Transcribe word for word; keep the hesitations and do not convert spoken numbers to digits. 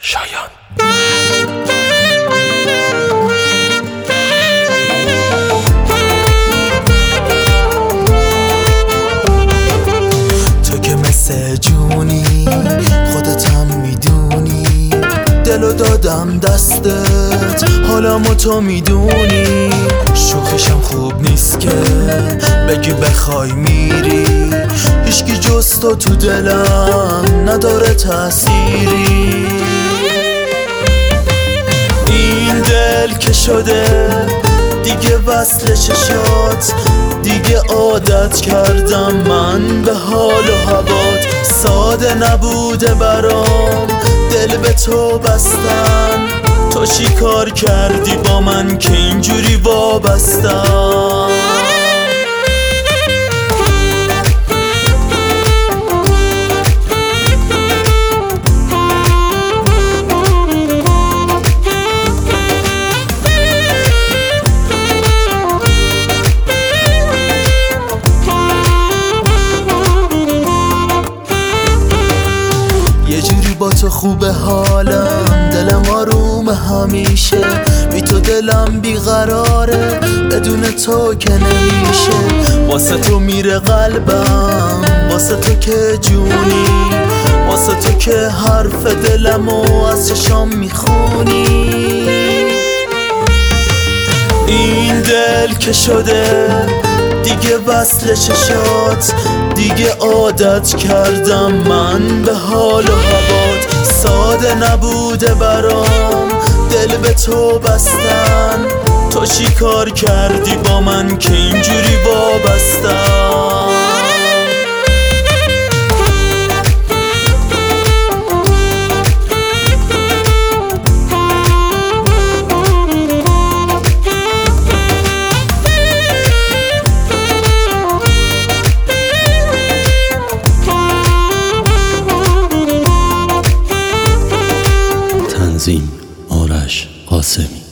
شایان. تو که مثل جونی خودت هم میدونی، دلو دادم دستت حالمو تو میدونی. شوخیشم خوب نیست که بگی بخوای میری، هیچکی جز تو تو دلم نداره تأثیری. این دل که شده دیگه وصل چشات، دیگه عادت کردم من به حال و هوات. ساده نبوده برام دل به تو بستن، تو چی کار کردی با من که اینجوری وابستم؟ یه جوری با تو خوبه حالم، دلم آروم همیشه، بی تو دلم بیقراره، بدون تو که نمیشه. واسه تو میره قلبم، واسه تو که جونی، واسه تو که حرف دلمو از چشام میخونی. این دل که شده دیگه وصل چشات، دیگه عادت کردم من به حال و هوات. ساده نبوده برام دل به تو بستن، تو چی کار کردی با من که اینجوری وابستم؟ تنظیم آرش قاسمی.